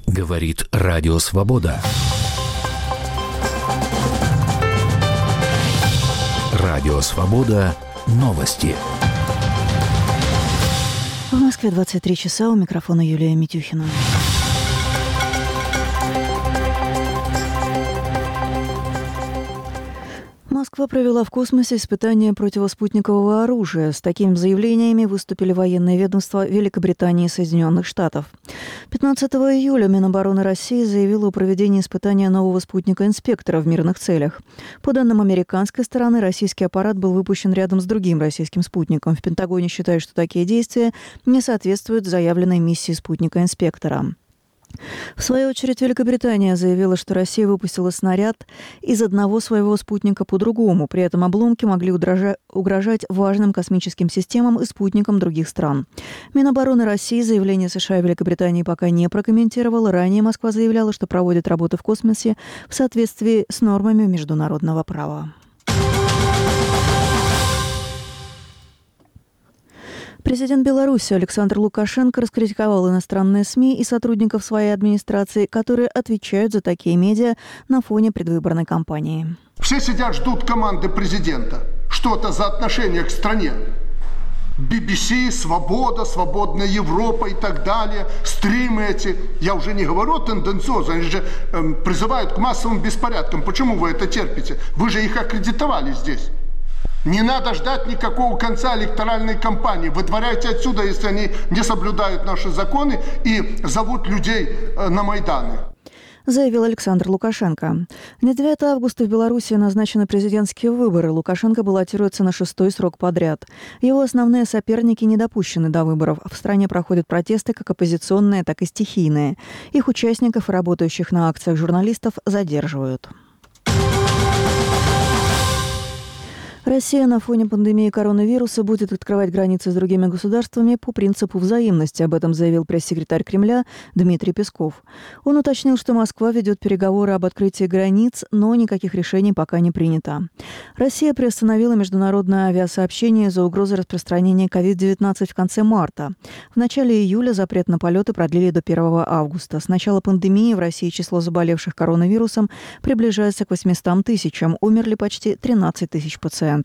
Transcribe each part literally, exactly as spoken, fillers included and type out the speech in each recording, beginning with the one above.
Говорит Радио Свобода. Радио Свобода. Новости. В Москве двадцать три часа. У микрофона Юлия Митюхина. Москва провела в космосе испытания противоспутникового оружия. С такими заявлениями выступили военные ведомства Великобритании и Соединенных Штатов. пятнадцатого июля Минобороны России заявило о проведении испытания нового спутника «Инспектора» в мирных целях. По данным американской стороны, российский аппарат был выпущен рядом с другим российским спутником. В Пентагоне считают, что такие действия не соответствуют заявленной миссии спутника «Инспектора». В свою очередь, Великобритания заявила, что Россия выпустила снаряд из одного своего спутника по другому. При этом обломки могли угрожать важным космическим системам и спутникам других стран. Минобороны России заявление США и Великобритании пока не прокомментировала. Ранее Москва заявляла, что проводит работы в космосе в соответствии с нормами международного права. Президент Беларуси Александр Лукашенко раскритиковал иностранные СМИ и сотрудников своей администрации, которые отвечают за такие медиа на фоне предвыборной кампании. Все сидят, ждут команды президента. Что-то за отношение к стране. би би си, Свобода, Свободная Европа и так далее. Стримы эти. Я уже не говорю тенденциозно. Они же э, призывают к массовым беспорядкам. Почему вы это терпите? Вы же их аккредитовали здесь. Не надо ждать никакого конца электоральной кампании. Выдворяйте отсюда, если они не соблюдают наши законы и зовут людей на Майданы. Заявил Александр Лукашенко. На девятого августа в Беларуси назначены президентские выборы. Лукашенко баллотируется на шестой срок подряд. Его основные соперники не допущены до выборов. В стране проходят протесты как оппозиционные, так и стихийные. Их участников и работающих на акциях журналистов задерживают. Россия на фоне пандемии коронавируса будет открывать границы с другими государствами по принципу взаимности. Об этом заявил пресс-секретарь Кремля Дмитрий Песков. Он уточнил, что Москва ведет переговоры об открытии границ, но никаких решений пока не принято. Россия приостановила международное авиасообщение из-за угрозы распространения ковид девятнадцать в конце марта. В начале июля запрет на полеты продлили до первого августа. С начала пандемии в России число заболевших коронавирусом приближается к восьмистам тысячам. Умерли почти тринадцать тысяч пациентов.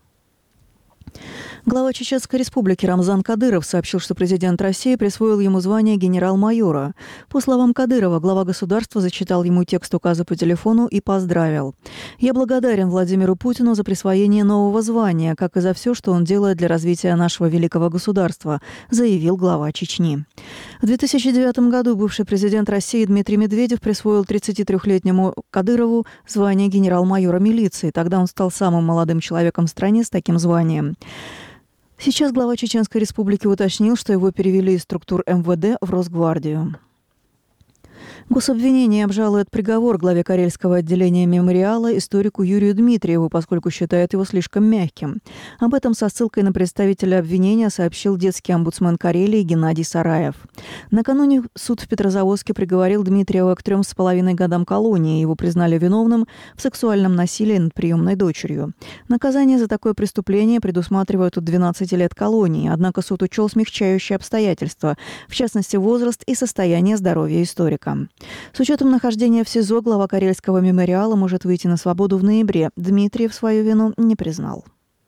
Глава Чеченской Республики Рамзан Кадыров сообщил, что президент России присвоил ему звание генерал-майора. По словам Кадырова, глава государства зачитал ему текст указа по телефону и поздравил. «Я благодарен Владимиру Путину за присвоение нового звания, как и за все, что он делает для развития нашего великого государства», заявил глава Чечни. В две тысячи девятом году бывший президент России Дмитрий Медведев присвоил тридцатитрёхлетнему Кадырову звание генерал-майора милиции. Тогда он стал самым молодым человеком в стране с таким званием. Сейчас глава Чеченской Республики уточнил, что его перевели из структур эм вэ дэ в Росгвардию. Гособвинение обжалует приговор главе Карельского отделения мемориала историку Юрию Дмитриеву, поскольку считает его слишком мягким. Об этом со ссылкой на представителя обвинения сообщил детский омбудсмен Карелии Геннадий Сараев. Накануне суд в Петрозаводске приговорил Дмитриева к трем с половиной годам колонии. Его признали виновным в сексуальном насилии над приемной дочерью. Наказание за такое преступление предусматривают от двенадцати лет колонии, однако суд учел смягчающие обстоятельства, в частности возраст и состояние здоровья историка. С учетом нахождения в СИЗО глава Карельского мемориала может выйти на свободу в ноябре. Дмитриев свою вину не признал.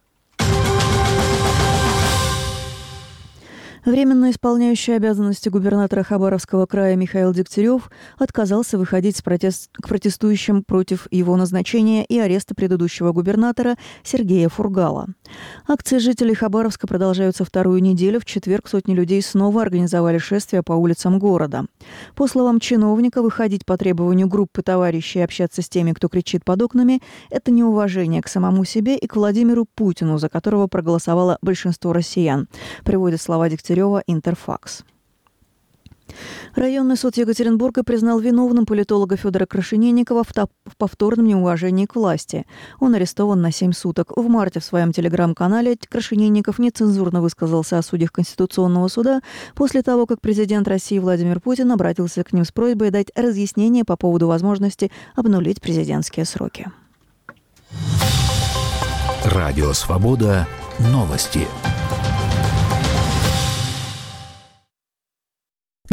Временно исполняющий обязанности губернатора Хабаровского края Михаил Дегтярев отказался выходить с протест... к протестующим против его назначения и ареста предыдущего губернатора Сергея Фургала. Акции жителей Хабаровска продолжаются вторую неделю. В четверг сотни людей снова организовали шествие по улицам города. По словам чиновника, выходить по требованию группы товарищей и общаться с теми, кто кричит под окнами, это неуважение к самому себе и к Владимиру Путину, за которого проголосовало большинство россиян, приводит слова Дегтярева Интерфакс. Районный суд Екатеринбурга признал виновным политолога Федора Крашенинникова в повторном неуважении к власти. Он арестован на семь суток. В марте в своем телеграм-канале Крашенинников нецензурно высказался о судьях Конституционного суда после того, как президент России Владимир Путин обратился к ним с просьбой дать разъяснение по поводу возможности обнулить президентские сроки. Радио «Свобода». Новости.